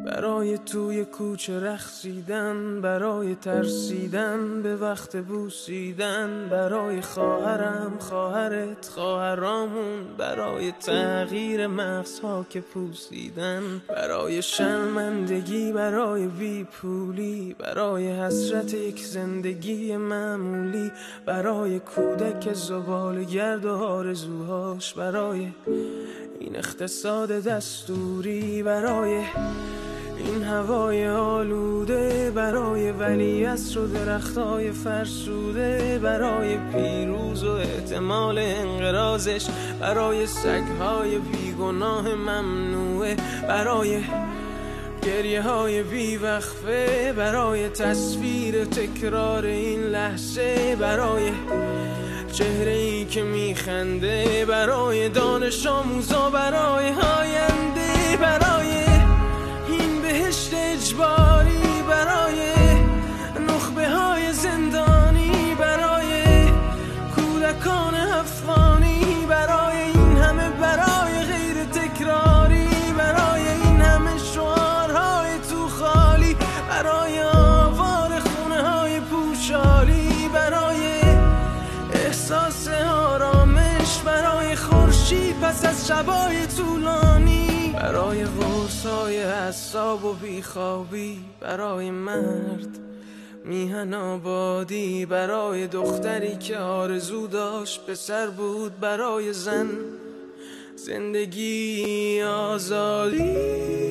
برای توی کوچه رقصیدن، برای ترسیدن به وقت بوسیدن، برای خواهرم، خواهرت، خواهرامون، برای تغییر مغزها که پوسیدن، برای شرمندگی، برای بیپولی، برای حسرت یک زندگی معمولی، برای کودک زباله‌گرد و آرزوهاش، برای این اقتصاد دستوری، برای این هوای آلوده، برای ولیعصر و درختای فرسوده، برای پیروز و احتمال انقراضش، برای سگهای بیگناه ممنوعه، برای گریه های بیوقفه، برای تصویر تکرار این لحظه، برای چهره ای که میخنده، برای دانش آموزا، برای آینده، برای این بهشت اجباری، برای نخبه های زندانی، برای کودکان افغانی، برای این همه برای غیر تکراری، برای این همه شعارهای تو خالی، برای آوار خونه های پوشالی، برای احساس آرامش، برای خورشید پس از شبای طولانی، برای قرصای اعصاب و بیخوابی، برای مرد میهن آبادی، برای دختری که آرزو داشت پسر بود، برای زن زندگی آزادی.